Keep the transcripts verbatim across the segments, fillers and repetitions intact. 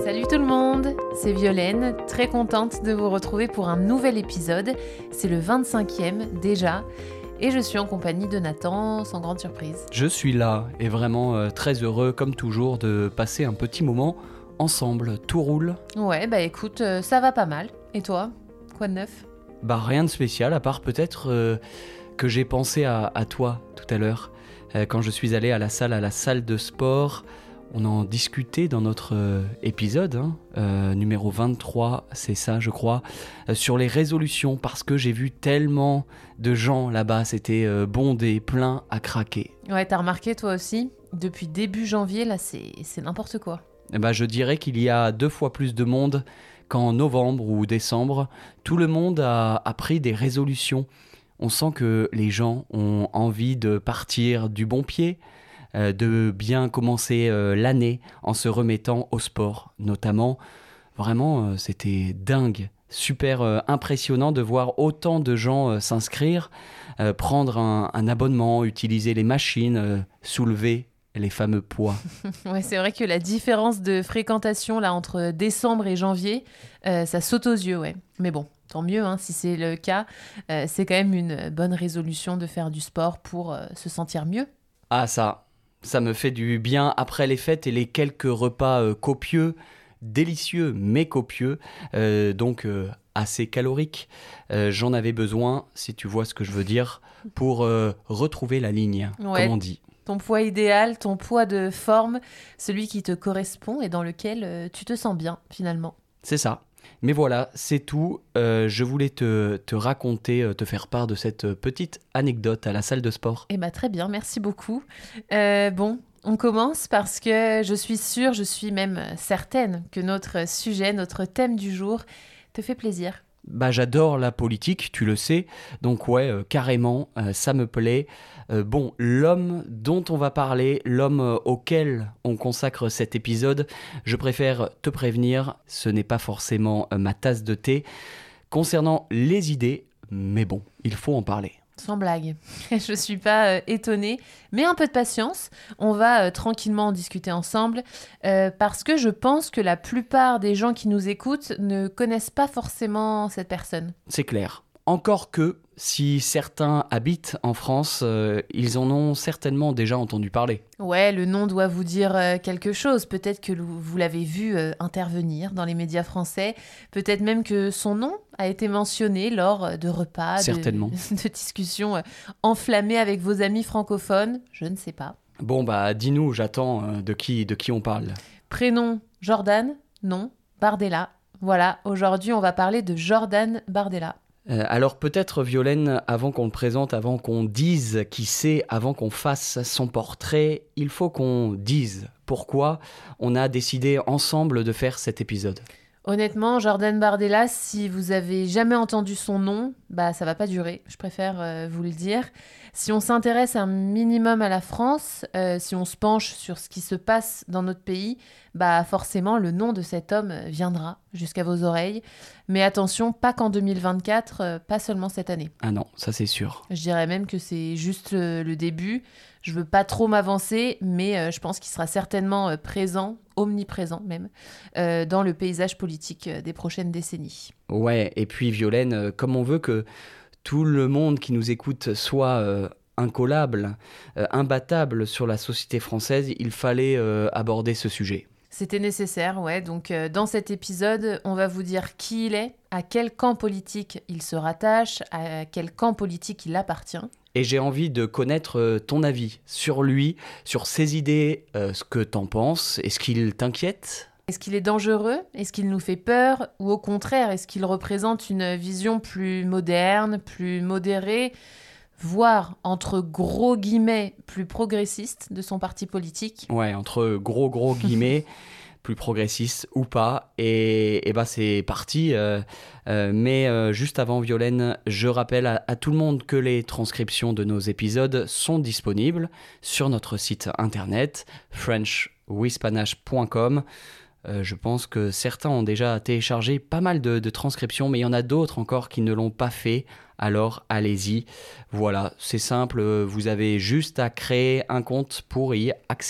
Salut tout le monde, c'est Violaine, très contente de vous retrouver pour un nouvel épisode. C'est le vingt-cinquième déjà et je suis en compagnie de Nathan, sans grande surprise. Je suis là et vraiment euh, très heureux comme toujours de passer un petit moment ensemble. Tout roule ? Ouais, bah écoute, euh, ça va pas mal. Et toi, quoi de neuf ? Bah rien de spécial à part peut-être euh, que j'ai pensé à, à toi tout à l'heure euh, quand je suis allé à la salle, à la salle de sport. On en discutait dans notre euh, épisode, hein, euh, numéro vingt-trois, c'est ça je crois, euh, sur les résolutions, parce que j'ai vu tellement de gens là-bas, c'était euh, bondé, plein à craquer. Ouais, t'as remarqué toi aussi ? Depuis début janvier, là, c'est, c'est n'importe quoi. Eh ben, je dirais qu'il y a deux fois plus de monde qu'en novembre ou décembre. Tout le monde a, a pris des résolutions. On sent que les gens ont envie de partir du bon pied, Euh, de bien commencer euh, l'année en se remettant au sport, notamment. Vraiment, euh, c'était dingue, super euh, impressionnant de voir autant de gens euh, s'inscrire, euh, prendre un, un abonnement, utiliser les machines, euh, soulever les fameux poids. Ouais, c'est vrai que la différence de fréquentation là entre décembre et janvier, euh, ça saute aux yeux, ouais. Mais bon, tant mieux hein, si c'est le cas. Euh, c'est quand même une bonne résolution de faire du sport pour euh, se sentir mieux. Ah ça, ça me fait du bien après les fêtes et les quelques repas euh, copieux, délicieux mais copieux, euh, donc euh, assez caloriques. Euh, j'en avais besoin, si tu vois ce que je veux dire, pour euh, retrouver la ligne, Ouais. comme on dit. Ton poids idéal, ton poids de forme, celui qui te correspond et dans lequel euh, tu te sens bien finalement. C'est ça. Mais voilà, c'est tout. Euh, je voulais te, te raconter, euh, te faire part de cette euh, petite anecdote à la salle de sport. Eh bien très bien, merci beaucoup. Euh, bon, on commence parce que je suis sûre, je suis même certaine que notre sujet, notre thème du jour te fait plaisir. Bah, j'adore la politique, tu le sais, donc ouais, euh, carrément, euh, ça me plaît. Euh, bon, l'homme dont on va parler, l'homme euh, auquel on consacre cet épisode, je préfère te prévenir, ce n'est pas forcément euh, ma tasse de thé. Concernant les idées, mais bon, il faut en parler. Sans blague, je suis pas euh, étonnée, mais un peu de patience, on va euh, tranquillement en discuter ensemble, euh, parce que je pense que la plupart des gens qui nous écoutent ne connaissent pas forcément cette personne. C'est clair. Encore que, si certains habitent en France, euh, ils en ont certainement déjà entendu parler. Ouais, le nom doit vous dire euh, quelque chose, peut-être que vous l'avez vu euh, intervenir dans les médias français, peut-être même que son nom a été mentionné lors de repas, Certainement. de, de discussions euh, enflammées avec vos amis francophones, je ne sais pas. Bon bah dis-nous, j'attends euh, de qui, de qui on parle. Prénom, Jordan, nom, Bardella. Voilà, aujourd'hui on va parler de Jordan Bardella. Euh, alors peut-être Violaine, avant qu'on le présente, avant qu'on dise qui c'est, avant qu'on fasse son portrait, il faut qu'on dise pourquoi on a décidé ensemble de faire cet épisode. Honnêtement, Jordan Bardella, si vous avez jamais entendu son nom, bah ça va pas durer, je préfère euh, vous le dire. Si on s'intéresse un minimum à la France, euh, si on se penche sur ce qui se passe dans notre pays, bah forcément le nom de cet homme viendra jusqu'à vos oreilles. Mais attention, pas qu'en deux mille vingt-quatre, euh, pas seulement cette année. Ah non, ça c'est sûr. Je dirais même que c'est juste le, le début. Je veux pas trop m'avancer, mais euh, je pense qu'il sera certainement euh, présent, omniprésent même, euh, dans le paysage politique euh, des prochaines décennies. Ouais, et puis Violaine, euh, comme on veut que tout le monde qui nous écoute soit euh, incollable, euh, imbattable sur la société française, il fallait euh, aborder ce sujet. C'était nécessaire, ouais. Donc, euh, dans cet épisode, on va vous dire qui il est, à quel camp politique il se rattache, à quel camp politique il appartient. Et j'ai envie de connaître euh, ton avis sur lui, sur ses idées, euh, ce que t'en penses. Est-ce qu'il t'inquiète ? Est-ce qu'il est dangereux ? Est-ce qu'il nous fait peur ? Ou au contraire, est-ce qu'il représente une vision plus moderne, plus modérée, voire, entre gros guillemets, plus progressiste de son parti politique ? Ouais, entre gros gros guillemets, plus progressiste ou pas. Et, et bah c'est parti. Euh, euh, mais euh, juste avant Violaine, je rappelle à, à tout le monde que les transcriptions de nos épisodes sont disponibles sur notre site internet french wispanache point com. Euh, je pense que certains ont déjà téléchargé pas mal de, de transcriptions, mais il y en a d'autres encore qui ne l'ont pas fait. Alors allez-y. Voilà, c'est simple, vous avez juste à créer un compte pour y accéder.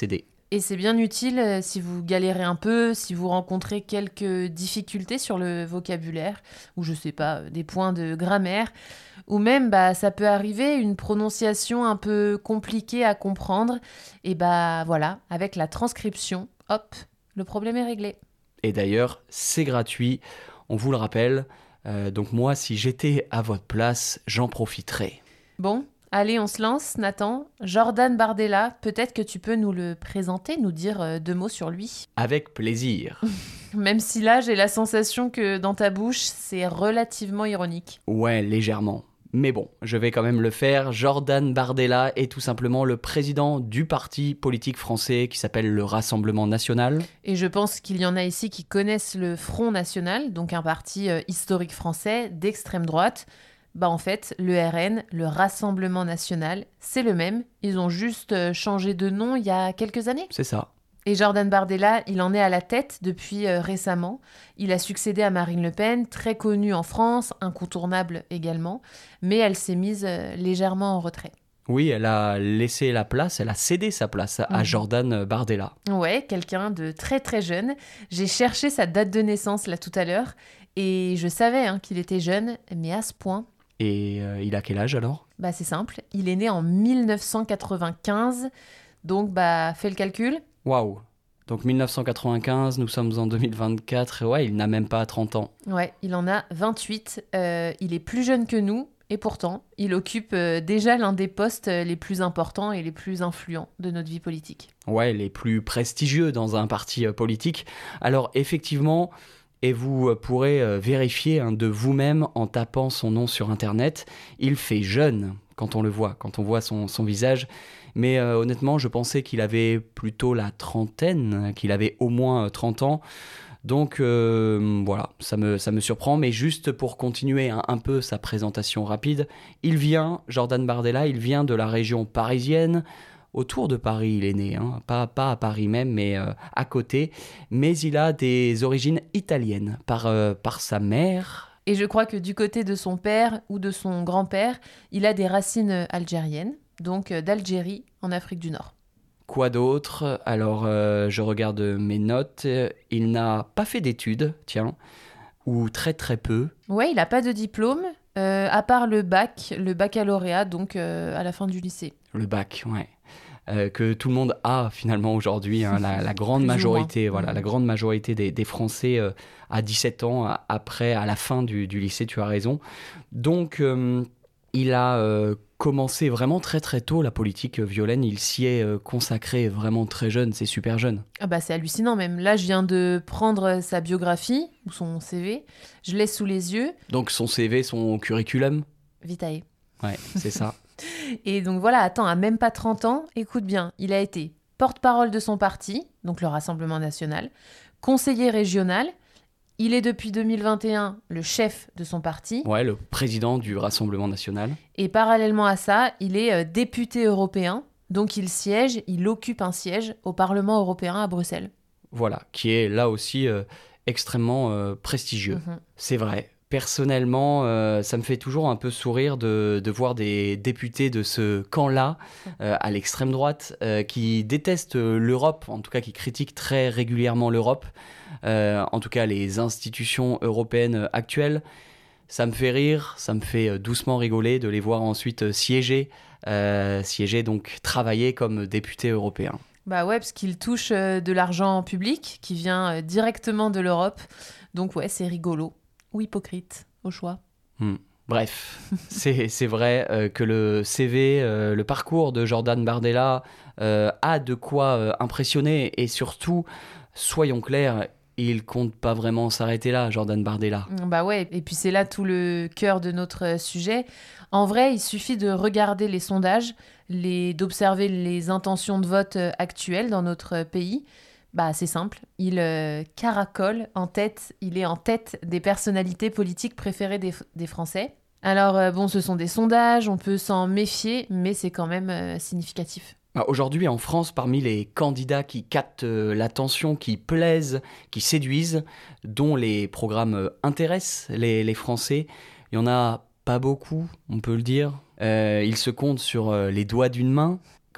Et c'est bien utile euh, si vous galérez un peu, si vous rencontrez quelques difficultés sur le vocabulaire, ou je sais pas, des points de grammaire, ou même bah, ça peut arriver une prononciation un peu compliquée à comprendre. Et bah voilà, avec la transcription, hop, le problème est réglé. Et d'ailleurs, c'est gratuit, on vous le rappelle. Euh, donc moi, si j'étais à votre place, j'en profiterais. Bon, allez, on se lance, Nathan. Jordan Bardella, peut-être que tu peux nous le présenter, nous dire euh, deux mots sur lui. Avec plaisir. Même si là, j'ai la sensation que dans ta bouche, c'est relativement ironique. Ouais, légèrement. Mais bon, je vais quand même le faire. Jordan Bardella est tout simplement le président du parti politique français qui s'appelle le Rassemblement National. Et je pense qu'il y en a ici qui connaissent le Front National, donc un parti euh, historique français d'extrême droite. Bah en fait, le R N, le Rassemblement National, c'est le même. Ils ont juste euh, changé de nom il y a quelques années. C'est ça. Et Jordan Bardella, il en est à la tête depuis euh, récemment. Il a succédé à Marine Le Pen, très connue en France, incontournable également, mais elle s'est mise euh, légèrement en retrait. Oui, elle a laissé la place, elle a cédé sa place à Mhm. Jordan Bardella. Ouais, quelqu'un de très très jeune. J'ai cherché sa date de naissance là tout à l'heure, et je savais hein, qu'il était jeune, mais à ce point, Et euh, il a quel âge alors ? bah c'est simple, il est né en dix-neuf cent quatre-vingt-quinze, donc bah fais le calcul. Waouh. Donc dix-neuf cent quatre-vingt-quinze, nous sommes en deux mille vingt-quatre, ouais, il n'a même pas trente ans. Ouais, il en a vingt-huit, euh, il est plus jeune que nous, et pourtant, il occupe euh, déjà l'un des postes euh, les plus importants et les plus influents de notre vie politique. Ouais, les plus prestigieux dans un parti euh, politique. Alors effectivement, et vous euh, pourrez euh, vérifier hein, de vous-même en tapant son nom sur Internet, il fait jeune quand on le voit, quand on voit son, son visage. Mais euh, honnêtement, je pensais qu'il avait plutôt la trentaine, qu'il avait au moins euh, trente ans. Donc euh, voilà, ça me, ça me surprend. Mais juste pour continuer un, un peu sa présentation rapide, il vient, Jordan Bardella, il vient de la région parisienne. Autour de Paris, il est né, hein. pas, pas à Paris même, mais euh, à côté. Mais il a des origines italiennes par, euh, par sa mère. Et je crois que du côté de son père ou de son grand-père, il a des racines algériennes, donc euh, d'Algérie en Afrique du Nord. Quoi d'autre ? Alors, euh, je regarde mes notes. Il n'a pas fait d'études, tiens, ou très très peu. Ouais, il n'a pas de diplôme, euh, à part le bac, le baccalauréat, donc euh, à la fin du lycée. Le bac, ouais. Euh, que tout le monde a finalement aujourd'hui, hein, la, la grande Plus ou majorité, moins. voilà, Mhm. la grande majorité des, des Français euh, à dix-sept ans, à- après, à la fin du, du lycée, tu as raison. Donc, euh, il a euh, commencé vraiment très très tôt la politique, euh, Violaine. Il s'y est euh, consacré vraiment très jeune, c'est super jeune. Ah bah c'est hallucinant même. Là, je viens de prendre sa biographie, ou son C V, je l'ai sous les yeux, Donc son C V, son curriculum, vitae. ouais, c'est ça. Et donc voilà, attends, à même pas trente ans, écoute bien, il a été porte-parole de son parti, donc le Rassemblement National, conseiller régional, il est depuis deux mille vingt et un le chef de son parti, Ouais, le président du Rassemblement National. et parallèlement à ça, il est euh, député européen, donc il siège, il occupe un siège au Parlement européen à Bruxelles. Voilà, qui est là aussi euh, extrêmement euh, prestigieux. Mhm. C'est vrai. Personnellement, euh, ça me fait toujours un peu sourire de, de voir des députés de ce camp-là, euh, à l'extrême droite, euh, qui détestent euh, l'Europe, en tout cas qui critiquent très régulièrement l'Europe, euh, en tout cas les institutions européennes euh, actuelles. Ça me fait rire, ça me fait euh, doucement rigoler de les voir ensuite euh, siéger, euh, siéger donc travailler comme députés européens. Bah ouais, parce qu'il touche euh, de l'argent public qui vient euh, directement de l'Europe, donc ouais, c'est rigolo. Ou hypocrite, au choix. Hmm. Bref, c'est, c'est vrai euh, que le C V, euh, le parcours de Jordan Bardella euh, a de quoi euh, impressionner et surtout, soyons clairs, il compte pas vraiment s'arrêter là, Jordan Bardella. Mm, Bah ouais, et puis c'est là tout le cœur de notre euh, sujet. En vrai, il suffit de regarder les sondages, les, d'observer les intentions de vote euh, actuelles dans notre euh, pays. Bah c'est simple, il euh, caracole en tête, il est en tête des personnalités politiques préférées des, des Français. Alors euh, bon, ce sont des sondages, on peut s'en méfier, mais c'est quand même euh, significatif. Bah, aujourd'hui, en France, parmi les candidats qui captent euh, l'attention, qui plaisent, qui séduisent, dont les programmes euh, intéressent les, les Français, il y en a pas beaucoup, on peut le dire. Euh, ils se comptent sur euh, les doigts d'une main,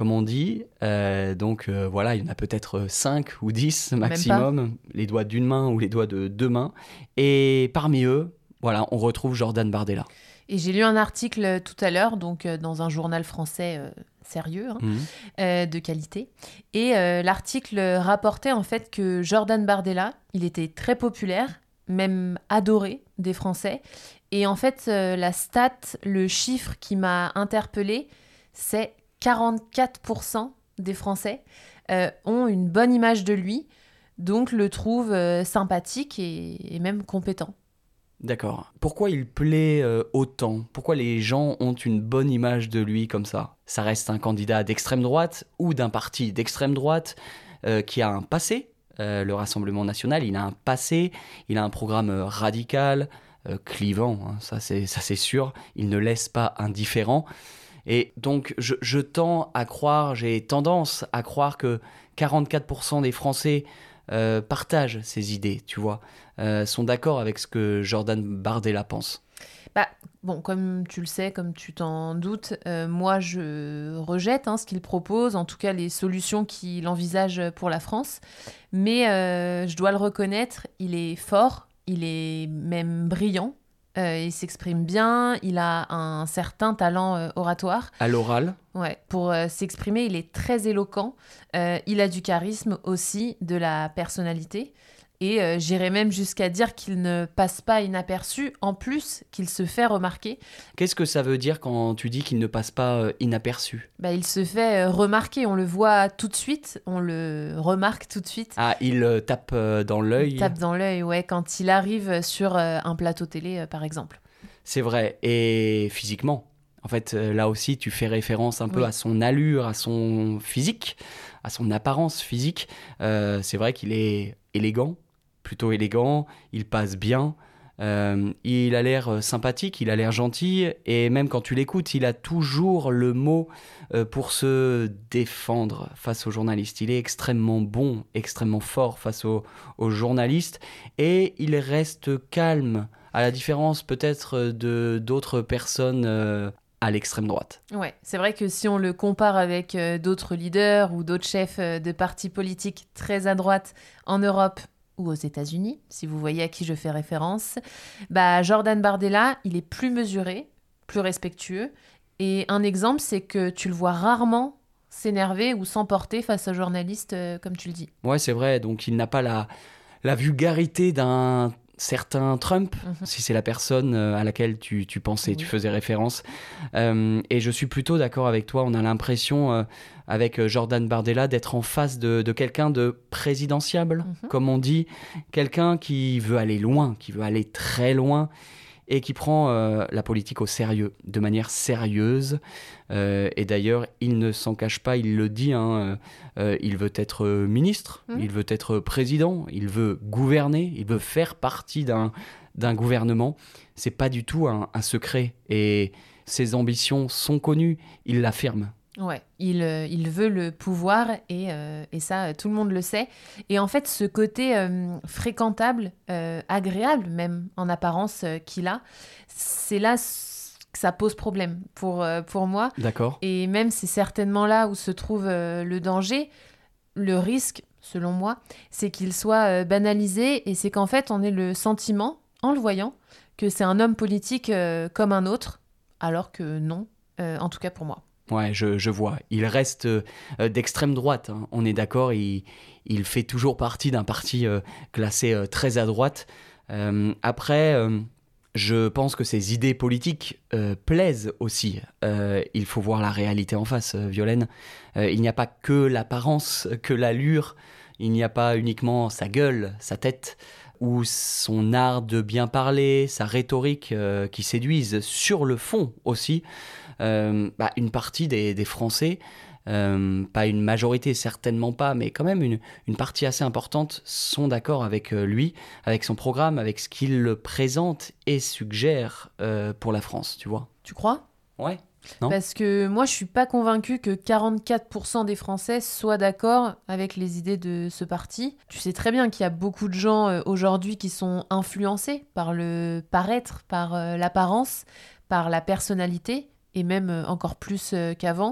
comme on dit. Euh, donc euh, voilà, il y en a peut-être cinq ou dix maximum, les doigts d'une main ou les doigts de deux mains. Et parmi eux, voilà, on retrouve Jordan Bardella. Et j'ai lu un article tout à l'heure, donc euh, dans un journal français euh, sérieux, hein, Mmh. euh, de qualité. Et euh, l'article rapportait en fait que Jordan Bardella, il était très populaire, même adoré des Français. Et en fait, euh, la stat, le chiffre qui m'a interpellée, c'est quarante-quatre pour cent des Français euh, ont une bonne image de lui, donc le trouvent euh, sympathique et, et même compétent. D'accord. Pourquoi il plaît euh, autant? Pourquoi les gens ont une bonne image de lui comme ça? Ça reste un candidat d'extrême droite ou d'un parti d'extrême droite euh, qui a un passé. Euh, le Rassemblement national, il a un passé, il a un programme euh, radical, euh, clivant, hein, ça, c'est, ça c'est sûr. Il ne laisse pas indifférent. Et donc, je, je tends à croire, j'ai tendance à croire que quarante-quatre pour cent des Français euh, partagent ces idées, tu vois, euh, sont d'accord avec ce que Jordan Bardella pense. Bah, bon, comme tu le sais, comme tu t'en doutes, euh, moi je rejette hein, ce qu'il propose, en tout cas les solutions qu'il envisage pour la France. Mais euh, je dois le reconnaître, il est fort, il est même brillant, euh, il s'exprime bien, il a un certain talent euh, oratoire. À l'oral, Ouais, pour euh, s'exprimer, il est très éloquent. Euh, il a du charisme aussi, de la personnalité. Et euh, j'irais même jusqu'à dire qu'il ne passe pas inaperçu, en plus qu'il se fait remarquer. qu'est-ce que ça veut dire quand tu dis qu'il ne passe pas euh, inaperçu? Bah, il se fait euh, remarquer, on le voit tout de suite, on le remarque tout de suite. Ah, il euh, tape euh, dans Il l'œil. tape dans l'œil, ouais, quand il arrive sur euh, un plateau télé, euh, par exemple. C'est vrai. Et physiquement, en fait, euh, là aussi, tu fais référence un peu Oui. à son allure, à son physique, à son apparence physique. Euh, c'est vrai qu'il est élégant, plutôt élégant, il passe bien, euh, il a l'air euh, sympathique, il a l'air gentil, et même quand tu l'écoutes, il a toujours le mot euh, pour se défendre face aux journalistes. Il est extrêmement bon, extrêmement fort face aux, aux journalistes, et il reste calme, à la différence peut-être de d'autres personnes euh, à l'extrême droite. Ouais, c'est vrai que si on le compare avec euh, d'autres leaders ou d'autres chefs euh, de partis politiques très à droite en Europe ou aux États-Unis, si vous voyez à qui je fais référence, bah Jordan Bardella, il est plus mesuré, plus respectueux. Et un exemple, c'est que tu le vois rarement s'énerver ou s'emporter face aux journalistes, euh, comme tu le dis. Ouais, c'est vrai, donc il n'a pas la, la vulgarité d'un certain Trump, Mhm. si c'est la personne euh, à laquelle tu, tu pensais, Oui. tu faisais référence. Euh, et je suis plutôt d'accord avec toi, on a l'impression, euh, avec euh, Jordan Bardella, d'être en face de, de quelqu'un de présidentiable, Mhm. comme on dit, quelqu'un qui veut aller loin, qui veut aller très loin, et qui prend euh, la politique au sérieux, de manière sérieuse. Euh, et d'ailleurs, il ne s'en cache pas, il le dit, hein, euh, il veut être ministre, Mmh. il veut être président, il veut gouverner, il veut faire partie d'un, d'un gouvernement. C'est pas du tout un, un secret. Et ses ambitions sont connues, il l'affirme. Ouais, il, euh, il veut le pouvoir et, euh, et ça, euh, tout le monde le sait. Et en fait, ce côté euh, fréquentable, euh, agréable même en apparence euh, qu'il a, c'est là s- que ça pose problème pour, euh, pour moi. D'accord? Et même c'est certainement là où se trouve euh, le danger, le risque, selon moi, c'est qu'il soit euh, banalisé et c'est qu'en fait, on ait le sentiment, en le voyant, que c'est un homme politique euh, comme un autre, alors que non, euh, en tout cas pour moi. Ouais, je, je vois. Il reste euh, d'extrême droite, hein. On est d'accord, il, il fait toujours partie d'un parti euh, classé euh, très à droite. Euh, après, euh, je pense que ses idées politiques euh, plaisent aussi. Euh, il faut voir la réalité en face, euh, Violaine. Euh, il n'y a pas que l'apparence, que l'allure. Il n'y a pas uniquement sa gueule, sa tête, ou son art de bien parler, sa rhétorique euh, qui séduisent sur le fond aussi. Euh, bah, une partie des, des Français, euh, pas une majorité certainement pas, mais quand même une, une partie assez importante sont d'accord avec euh, lui, avec son programme, avec ce qu'il présente et suggère euh, pour la France, tu vois. Tu crois ? Ouais. Non. Parce que moi, je suis pas convaincue que quarante-quatre pour cent des Français soient d'accord avec les idées de ce parti. Tu sais très bien qu'il y a beaucoup de gens euh, aujourd'hui qui sont influencés par le paraître, par euh, l'apparence, par la personnalité, et même euh, encore plus euh, qu'avant.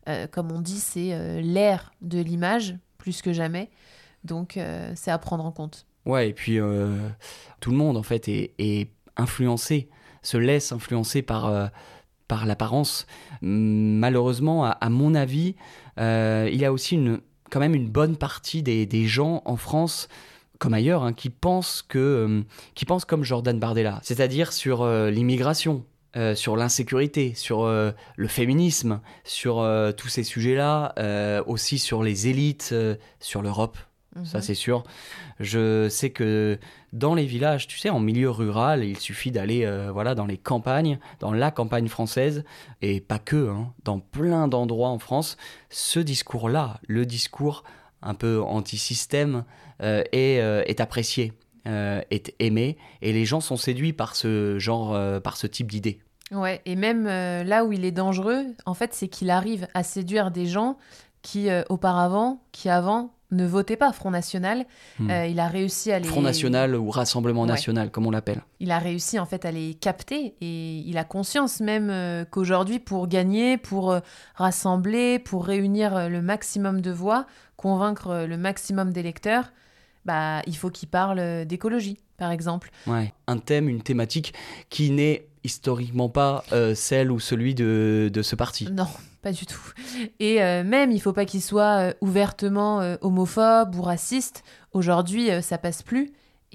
Euh, comme on dit, c'est euh, l'ère de l'image, plus que jamais. Donc, euh, c'est à prendre en compte. Ouais, et puis euh, tout le monde, en fait, est, est influencé, se laisse influencer par, euh, par l'apparence. Malheureusement, à, à mon avis, euh, il y a aussi une, quand même une bonne partie des, des gens en France, comme ailleurs, hein, qui pensent que, euh, qui pensent comme Jordan Bardella, c'est-à-dire sur euh, l'immigration, euh, sur l'insécurité, sur euh, le féminisme, sur euh, tous ces sujets-là, euh, aussi sur les élites, euh, sur l'Europe. Mhm. Ça, c'est sûr. Je sais que dans les villages, tu sais, en milieu rural, il suffit d'aller euh, voilà, dans les campagnes, dans la campagne française, et pas que, hein, dans plein d'endroits en France, ce discours-là, le discours un peu anti-système, euh, est, euh, est apprécié, euh, est aimé, et les gens sont séduits par ce genre, euh, par ce type d'idée. Ouais, et même euh, là où il est dangereux, en fait, c'est qu'il arrive à séduire des gens qui, euh, auparavant, qui avant, ne votaient pas Front National. Hmm. Euh, il a réussi à les... Front National ou Rassemblement Ouais. National, comme on l'appelle. Il a réussi en fait à les capter et il a conscience même euh, qu'aujourd'hui, pour gagner, pour euh, rassembler, pour réunir euh, le maximum de voix, convaincre euh, le maximum d'électeurs, bah, il faut qu'il parle euh, d'écologie, par exemple. Ouais. Un thème, une thématique qui n'est historiquement pas euh, celle ou celui de, de ce parti. Non, pas du tout. Et euh, même, il faut pas qu'il soit euh, ouvertement euh, homophobe ou raciste. Aujourd'hui, euh, ça passe plus.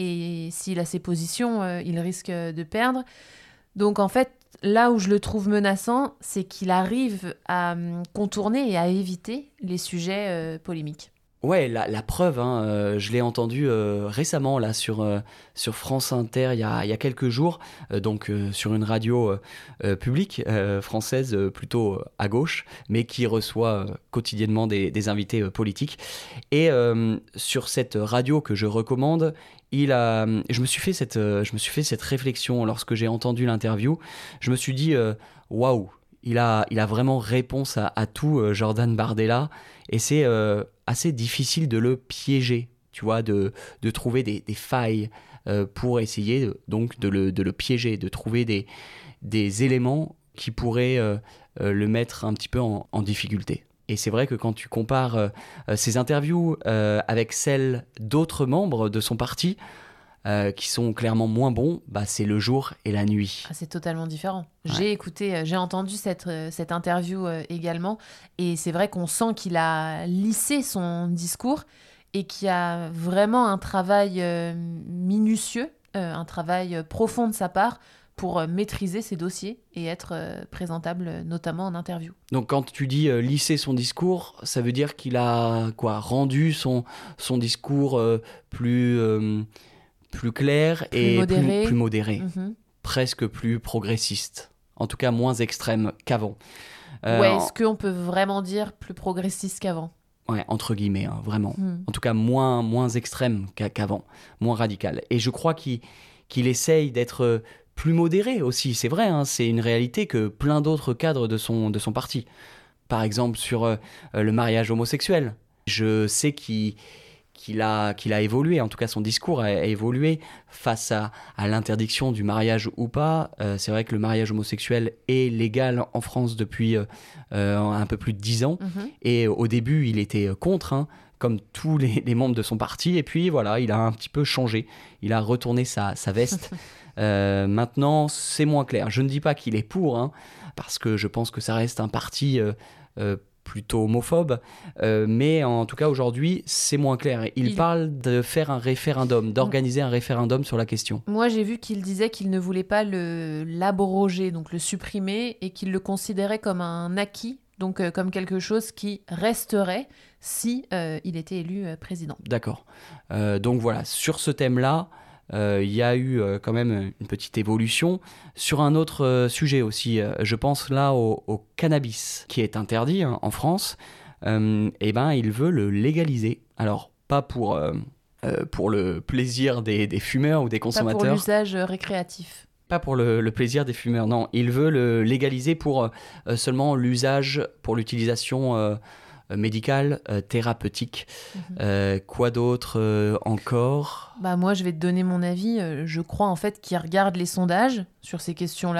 Et s'il a ses positions, euh, il risque de perdre. Donc en fait, là où je le trouve menaçant, c'est qu'il arrive à hum, contourner et à éviter les sujets euh, polémiques. Ouais, la, la preuve, hein, euh, je l'ai entendu euh, récemment là sur, euh, sur France Inter il y a, il y a quelques jours, euh, donc euh, sur une radio euh, euh, publique euh, française euh, plutôt euh, à gauche, mais qui reçoit euh, quotidiennement des, des invités euh, politiques. Et euh, sur cette radio que je recommande, il a, je me suis fait cette, euh, je me suis fait cette réflexion lorsque j'ai entendu l'interview. Je me suis dit, euh, waouh, il a, il a vraiment réponse à, à tout, euh, Jordan Bardella, et c'est euh, assez difficile de le piéger, tu vois, de, de trouver des, des failles euh, pour essayer de, donc de le, de le piéger, de trouver des, des éléments qui pourraient euh, euh, le mettre un petit peu en, en difficulté. Et c'est vrai que quand tu compares euh, ces interviews euh, avec celles d'autres membres de son parti, euh, qui sont clairement moins bons, bah, c'est le jour et la nuit. Ah, c'est totalement différent. Ouais. J'ai écouté, euh, j'ai entendu cette, euh, cette interview euh, également, et c'est vrai qu'on sent qu'il a lissé son discours et qu'il y a vraiment un travail euh, minutieux, euh, un travail euh, profond de sa part pour euh, maîtriser ses dossiers et être euh, présentable, euh, notamment en interview. Donc quand tu dis euh, lisser son discours, ça veut dire qu'il a quoi, rendu son, son discours euh, plus, euh, plus clair Plus et modéré. plus, plus modéré, Mhm. presque plus progressiste, en tout cas moins extrême qu'avant. Euh, Ouais, en- est-ce qu'on peut vraiment dire plus progressiste qu'avant ? Ouais, entre guillemets, hein, vraiment. Hmm. En tout cas, moins, moins extrême qu'a- qu'avant, moins radical. Et je crois qu'il qu'il essaye d'être euh, plus modéré aussi. C'est vrai, hein, c'est une réalité que plein d'autres cadres de son, de son parti. Par exemple, sur euh, euh, le mariage homosexuel. Je sais qu'il qu'il a, qu'il a évolué, en tout cas son discours a, a évolué face à, à l'interdiction du mariage ou pas. Euh, c'est vrai que le mariage homosexuel est légal en France depuis euh, euh, un peu plus de dix ans. Mhm. Et au début, il était contre, hein, comme tous les, les membres de son parti. Et puis voilà, il a un petit peu changé. Il a retourné sa, sa veste. Euh, maintenant, c'est moins clair. Je ne dis pas qu'il est pour, hein, parce que je pense que ça reste un parti euh, euh, plutôt homophobe. Euh, mais en tout cas, aujourd'hui, c'est moins clair. Il, Il- parle de faire un référendum, d'organiser un référendum sur la question. Moi, j'ai vu qu'il disait qu'il ne voulait pas le l'abroger, donc le supprimer, et qu'il le considérait comme un acquis, donc euh, comme quelque chose qui resterait si euh, il était élu euh, président. D'accord. Euh, donc voilà, sur ce thème-là, euh, il y a eu euh, quand même une petite évolution. Sur un autre euh, sujet aussi, euh, je pense là au, au cannabis, qui est interdit, hein, en France. Euh, et ben, il veut le légaliser. Alors, pas pour, euh, euh, pour le plaisir des, des fumeurs ou des Pas pour consommateurs. l'usage euh, récréatif. Pas pour le, le plaisir des fumeurs, non. Il veut le légaliser pour euh, seulement l'usage, pour l'utilisation euh, médicale, euh, thérapeutique. Mhm. Euh, quoi d'autre euh, encore? Bah moi, je vais te donner mon avis. Euh, Je crois en fait qu'il regarde les sondages sur ces questions-là.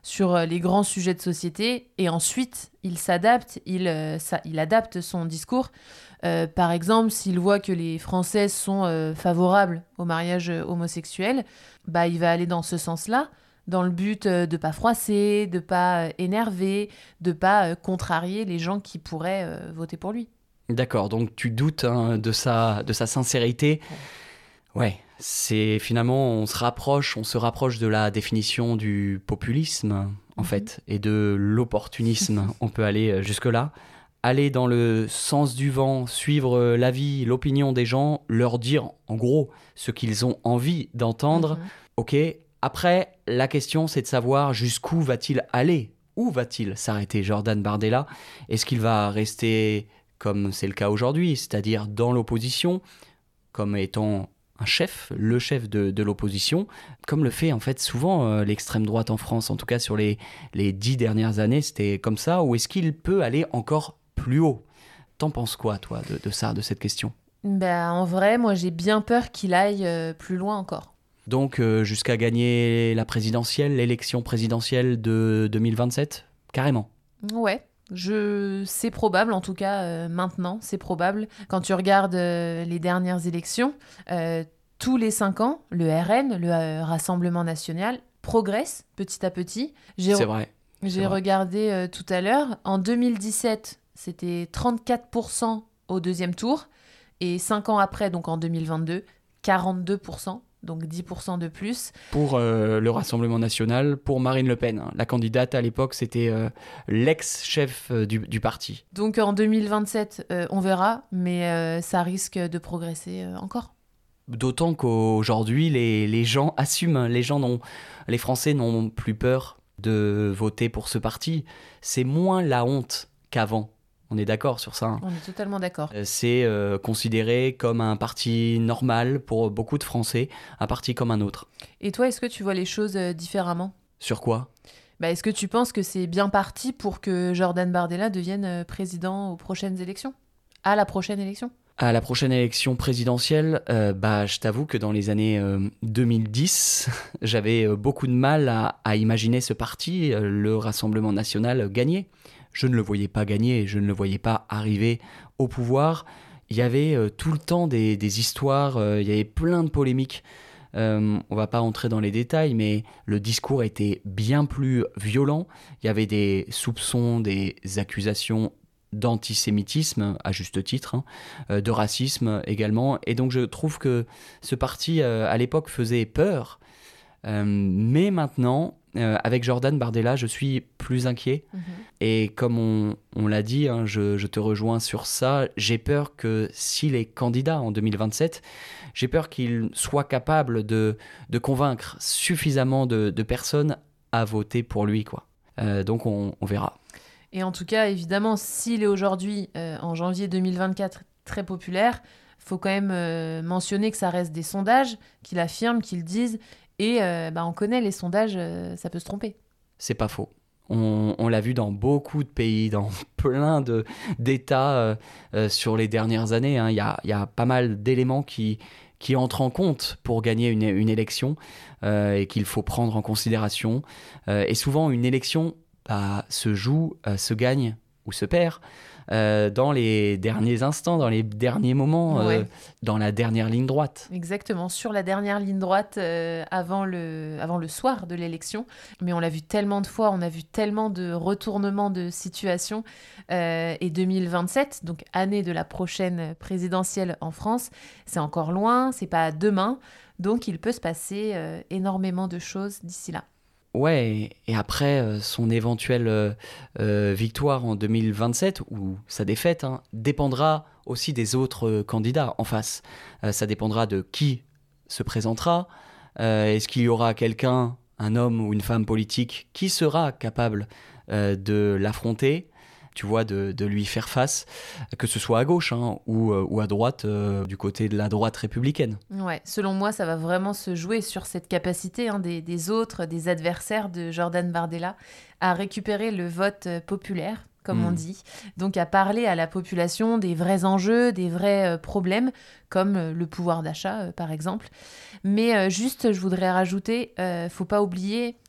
sur les grands sujets de société et ensuite il s'adapte, il, euh, ça, il adapte son discours. Euh, par exemple, s'il voit que les Français sont euh, favorables au mariage homosexuel, bah, il va aller dans ce sens-là, dans le but euh, de ne pas froisser, de ne pas euh, énerver, de ne pas euh, contrarier les gens qui pourraient euh, voter pour lui. D'accord, donc tu doutes hein, de, sa, de sa sincérité. Ouais, c'est finalement, on se rapproche, on se rapproche de la définition du populisme, en mm-hmm. fait, et de l'opportunisme. On peut aller jusque-là. Aller dans le sens du vent, suivre l'avis, l'opinion des gens, leur dire, en gros, ce qu'ils ont envie d'entendre. Mm-hmm. Ok, après, la question, c'est de savoir jusqu'où va-t-il aller ? Où va-t-il s'arrêter, Jordan Bardella ? Est-ce qu'il va rester comme c'est le cas aujourd'hui, c'est-à-dire dans l'opposition, comme étant un chef, le chef de, de l'opposition, comme le fait en fait souvent euh, l'extrême droite en France, en tout cas sur les, les dix dernières années, c'était comme ça, ou est-ce qu'il peut aller encore plus haut ? T'en penses quoi, toi, de, de ça, de cette question ? Ben, en vrai, moi, j'ai bien peur qu'il aille euh, plus loin encore. Donc, euh, jusqu'à gagner la présidentielle, l'élection présidentielle de deux mille vingt-sept, carrément ? Ouais. Je... C'est probable, en tout cas euh, maintenant, c'est probable. Quand tu regardes euh, les dernières élections, euh, tous les cinq ans, le R N, le euh, Rassemblement National, progresse petit à petit. J'ai c'est vrai. J'ai c'est vrai. regardé euh, tout à l'heure, en deux mille dix-sept, c'était trente-quatre pour cent au deuxième tour, et cinq ans après, donc en deux mille vingt-deux, quarante-deux pour cent. Donc dix pour cent de plus. Pour euh, le Rassemblement National, pour Marine Le Pen. Hein. La candidate à l'époque, c'était euh, l'ex-chef euh, du, du parti. Donc en deux mille vingt-sept, euh, on verra, mais euh, ça risque de progresser euh, encore. D'autant qu'aujourd'hui, les, les gens assument. Les, gens n'ont, les Français n'ont plus peur de voter pour ce parti. C'est moins la honte qu'avant. On est d'accord sur ça. Hein. On est totalement d'accord. C'est euh, considéré comme un parti normal pour beaucoup de Français, un parti comme un autre. Et toi, est-ce que tu vois les choses euh, différemment ? Sur quoi ? Bah, est-ce que tu penses que c'est bien parti pour que Jordan Bardella devienne euh, président aux prochaines élections ? À la prochaine élection ? À la prochaine élection présidentielle, euh, bah, je t'avoue que dans les années euh, deux mille dix, j'avais euh, beaucoup de mal à, à imaginer ce parti, euh, le Rassemblement National, euh, gagner. Je ne le voyais pas gagner, je ne le voyais pas arriver au pouvoir. Il y avait euh, tout le temps des, des histoires, euh, il y avait plein de polémiques. Euh, on ne va pas entrer dans les détails, mais le discours était bien plus violent. Il y avait des soupçons, des accusations d'antisémitisme, à juste titre, hein, euh, de racisme également. Et donc je trouve que ce parti, euh, à l'époque, faisait peur. Euh, mais maintenant, euh, avec Jordan Bardella, je suis plus inquiet. Mmh. Et comme on, on l'a dit, hein, je, je te rejoins sur ça, j'ai peur que s'il est candidat en deux mille vingt-sept, j'ai peur qu'il soit capable de, de convaincre suffisamment de, de personnes à voter pour lui, quoi. Euh, donc on, on verra. Et en tout cas, évidemment, s'il est aujourd'hui, euh, en janvier deux mille vingt-quatre, très populaire, il faut quand même euh, mentionner que ça reste des sondages qui l'affirment, qui le disent. Et euh, bah, on connaît les sondages, euh, ça peut se tromper. C'est pas faux. On, on l'a vu dans beaucoup de pays, dans plein de, d'États euh, euh, sur les dernières années. Hein. Il y a, il y a pas mal d'éléments qui, qui entrent en compte pour gagner une, une élection euh, et qu'il faut prendre en considération. Euh, et souvent, une élection bah, se joue, euh, se gagne ou se perd euh, dans les derniers instants, dans les derniers moments, euh, ouais. dans la dernière ligne droite. Exactement, sur la dernière ligne droite euh, avant, le, avant le soir de l'élection. Mais on l'a vu tellement de fois, on a vu tellement de retournements de situation. Euh, et deux mille vingt-sept, donc année de la prochaine présidentielle en France, c'est encore loin, c'est pas demain. Donc il peut se passer euh, énormément de choses d'ici là. Ouais, et après euh, son éventuelle euh, euh, victoire en deux mille vingt-sept, ou sa défaite, hein, dépendra aussi des autres euh, candidats en face. Euh, ça dépendra de qui se présentera. Euh, est-ce qu'il y aura quelqu'un, un homme ou une femme politique, qui sera capable euh, de l'affronter ? Tu vois, de, de lui faire face, que ce soit à gauche hein, ou, ou à droite, euh, du côté de la droite républicaine. Ouais, selon moi, ça va vraiment se jouer sur cette capacité hein, des, des autres, des adversaires de Jordan Bardella, à récupérer le vote populaire, comme mmh. on dit. Donc à parler à la population des vrais enjeux, des vrais euh, problèmes, comme euh, le pouvoir d'achat, euh, par exemple. Mais euh, juste, je voudrais rajouter, euh, faut pas oublier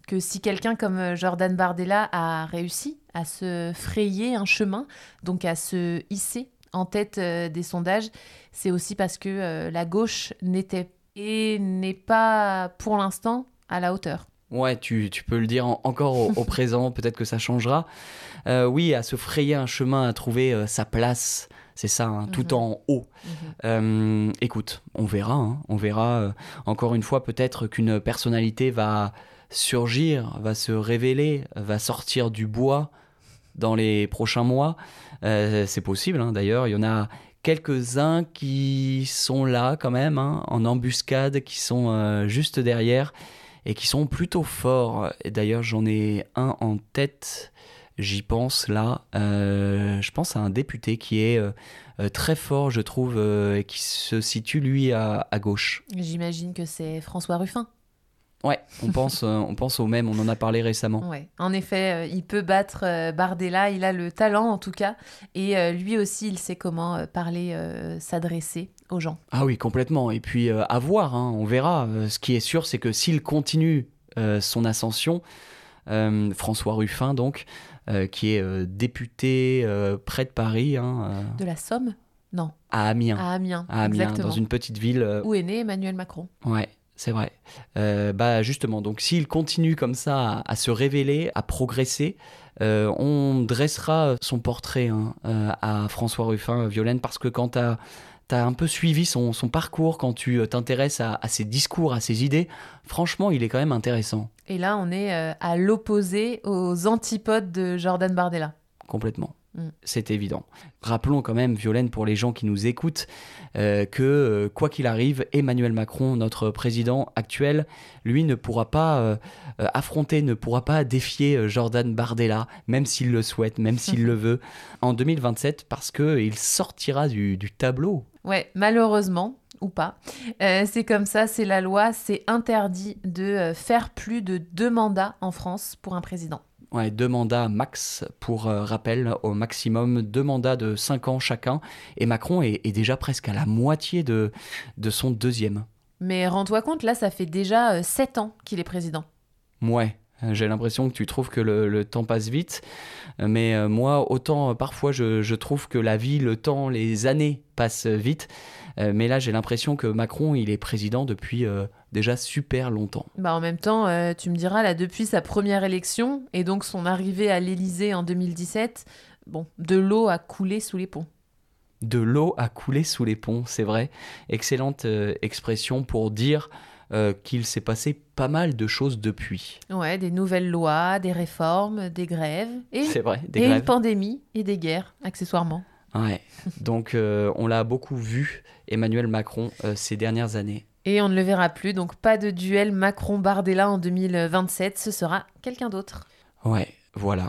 que si quelqu'un comme Jordan Bardella a réussi à se frayer un chemin, donc à se hisser en tête euh, des sondages, c'est aussi parce que euh, la gauche n'était et n'est pas, pour l'instant, à la hauteur. Ouais, tu, tu peux le dire en- encore au, au présent, peut-être que ça changera. Euh, oui, à se frayer un chemin, à trouver euh, sa place, c'est ça, hein, tout Mhm. en haut. Mhm. Euh, écoute, on verra, hein, on verra. euh, encore une fois, peut-être qu'une personnalité va surgir, va se révéler, va sortir du bois dans les prochains mois. Euh, c'est possible, hein, d'ailleurs. Il y en a quelques-uns qui sont là quand même, hein, en embuscade, qui sont euh, juste derrière et qui sont plutôt forts. Et d'ailleurs, j'en ai un en tête. J'y pense là. Euh, je pense à un député qui est euh, euh, très fort, je trouve, euh, et qui se situe, lui, à, à gauche. J'imagine que c'est François Ruffin. Ouais, on pense, euh, on pense au même, on en a parlé récemment. Ouais. En effet, euh, il peut battre euh, Bardella, il a le talent en tout cas, et euh, lui aussi, il sait comment euh, parler, euh, s'adresser aux gens. Ah oui, complètement. Et puis, euh, à voir, hein, on verra. Euh, ce qui est sûr, c'est que s'il continue euh, son ascension, euh, François Ruffin, donc, euh, qui est euh, député euh, près de Paris, hein, euh, De la Somme? Non, à Amiens. à Amiens, À Amiens, exactement. dans une petite ville. euh, Où est né Emmanuel Macron. Ouais, c'est vrai. Euh, bah justement, donc s'il continue comme ça à, à se révéler, à progresser, euh, on dressera son portrait, hein, euh, à François Ruffin, Violaine, parce que quand t'as as un peu suivi son, son parcours, quand tu euh, t'intéresses à, à ses discours, à ses idées, franchement, il est quand même intéressant, Et là, on est euh, à l'opposé, aux antipodes de Jordan Bardella. complètement. Mm. C'est évident. Rappelons quand même, Violaine, pour les gens qui nous écoutent, euh, que euh, quoi qu'il arrive, Emmanuel Macron, notre président actuel, lui ne pourra pas euh, euh, affronter, ne pourra pas défier euh, Jordan Bardella, même s'il le souhaite, même s'il le veut, en deux mille vingt-sept, parce qu'il sortira du, du tableau. Ouais, malheureusement, ou pas. Euh, c'est comme ça, c'est la loi, c'est interdit de euh, faire plus de deux mandats en France pour un président. Ouais, deux mandats max, pour euh, rappel, au maximum, deux mandats de cinq ans chacun. Et Macron est, est déjà presque à la moitié de, de son deuxième. Mais rends-toi compte, là, ça fait déjà euh, sept ans qu'il est président. Ouais, euh, j'ai l'impression que tu trouves que le, le temps passe vite. Euh, Mais euh, moi, autant euh, parfois je, je trouve que la vie, le temps, les années passent euh, vite. Euh, mais là, j'ai l'impression que Macron, il est président depuis euh, déjà super longtemps. Bah, en même temps, euh, tu me diras, là, depuis sa première élection et donc son arrivée à l'Élysée en deux mille dix-sept, bon, de l'eau a coulé sous les ponts. De l'eau a coulé sous les ponts, c'est vrai. Excellente euh, expression pour dire euh, qu'il s'est passé pas mal de choses depuis. Ouais, des nouvelles lois, des réformes, des grèves et, C'est vrai, des et une grèves. pandémie et des guerres, accessoirement. Ouais. Donc, euh, on l'a beaucoup vu, Emmanuel Macron, euh, ces dernières années. Et on ne le verra plus, donc pas de duel Macron-Bardella en deux mille vingt-sept, ce sera quelqu'un d'autre. Ouais, voilà.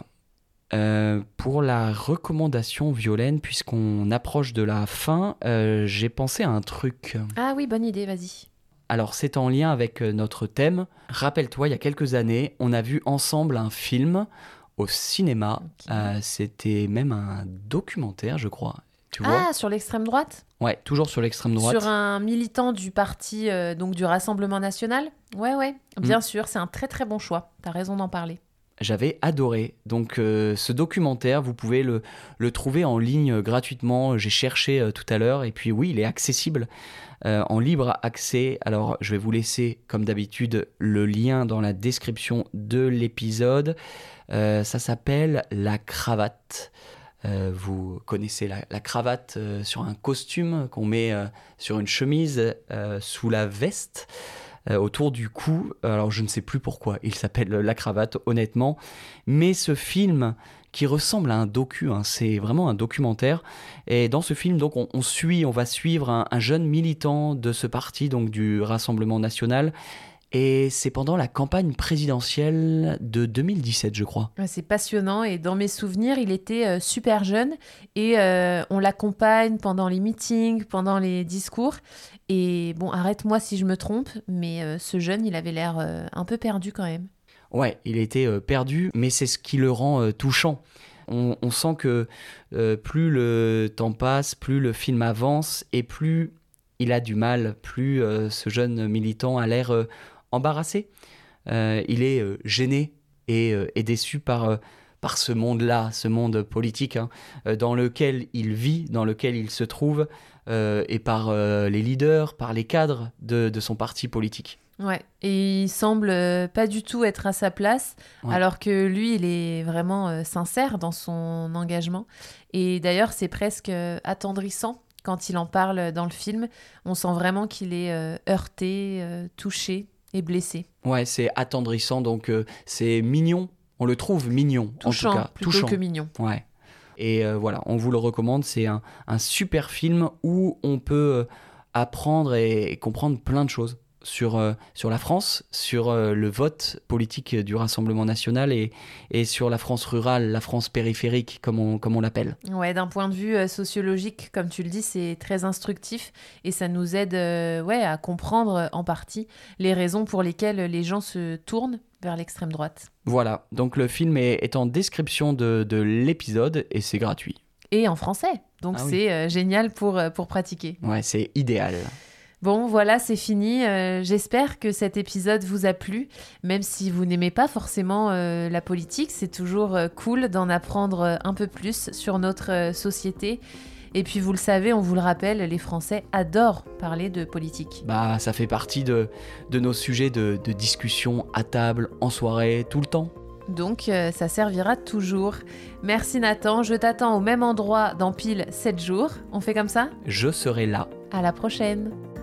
Euh, pour la recommandation, Violaine, puisqu'on approche de la fin, euh, j'ai pensé à un truc. Ah oui, bonne idée, vas-y. Alors, c'est en lien avec euh, notre thème. Rappelle-toi, il y a quelques années, on a vu ensemble un film au cinéma. Ok. Euh, c'était même un documentaire, je crois. Tu vois? Ah, sur l'extrême droite? Ouais, toujours sur l'extrême droite. Sur un militant du parti, euh, donc du Rassemblement National? Ouais, ouais, bien sûr, c'est un très très bon choix. T'as raison d'en parler. J'avais adoré. Donc euh, ce documentaire, vous pouvez le, le trouver en ligne euh, gratuitement. J'ai cherché euh, tout à l'heure et puis oui, il est accessible euh, en libre accès. Alors je vais vous laisser comme d'habitude le lien dans la description de l'épisode. Euh, ça s'appelle La Cravate. Euh, vous connaissez la, la cravate euh, sur un costume qu'on met euh, sur une chemise euh, sous la veste. Euh, autour du cou. Alors je ne sais plus pourquoi il s'appelle La Cravate, honnêtement. Mais ce film qui ressemble à un docu, hein, c'est vraiment un documentaire. Et dans ce film, donc, on, on suit, on va suivre un, un jeune militant de ce parti, donc du Rassemblement National. Et c'est pendant la campagne présidentielle de deux mille dix-sept, je crois. Ouais, c'est passionnant et dans mes souvenirs, il était euh, super jeune et euh, on l'accompagne pendant les meetings, pendant les discours. Et bon, arrête-moi si je me trompe, mais euh, ce jeune, il avait l'air euh, un peu perdu quand même. Ouais, il était euh, perdu, mais c'est ce qui le rend euh, touchant. On, on sent que euh, plus le temps passe, plus le film avance et plus il a du mal, plus euh, ce jeune militant a l'air euh, embarrassé. Euh, il est euh, gêné et, euh, et déçu par, euh, par ce monde-là, ce monde politique hein, euh, dans lequel il vit, dans lequel il se trouve, euh, et par euh, les leaders, par les cadres de, de son parti politique. Ouais, et il semble euh, pas du tout être à sa place, Ouais. alors que lui, il est vraiment euh, sincère dans son engagement. Et d'ailleurs, c'est presque euh, attendrissant quand il en parle dans le film. On sent vraiment qu'il est euh, heurté, euh, touché et blessé. Ouais, c'est attendrissant, donc euh, c'est mignon. On le trouve mignon, Touchant, en tout cas. plutôt touchant. que mignon. Ouais. Et euh, voilà, on vous le recommande. C'est un, un super film où on peut euh, apprendre et, et comprendre plein de choses sur, euh, sur la France, sur euh, le vote politique du Rassemblement national et, et sur la France rurale, la France périphérique, comme on, comme on l'appelle. Ouais, d'un point de vue euh, sociologique, comme tu le dis, c'est très instructif et ça nous aide euh, ouais, à comprendre euh, en partie les raisons pour lesquelles les gens se tournent vers l'extrême droite. Voilà, donc le film est, est en description de, de l'épisode et c'est gratuit. Et en français, donc Ah oui. c'est euh, génial pour, euh, pour pratiquer. Ouais, c'est idéal. Bon, voilà, c'est fini. Euh, j'espère que cet épisode vous a plu. Même si vous n'aimez pas forcément euh, la politique, c'est toujours euh, cool d'en apprendre euh, un peu plus sur notre euh, société. Et puis, vous le savez, on vous le rappelle, les Français adorent parler de politique. Bah, ça fait partie de, de nos sujets de, de discussion à table, en soirée, tout le temps. Donc, euh, ça servira toujours. Merci Nathan, je t'attends au même endroit dans pile sept jours. On fait comme ça ? Je serai là. À la prochaine.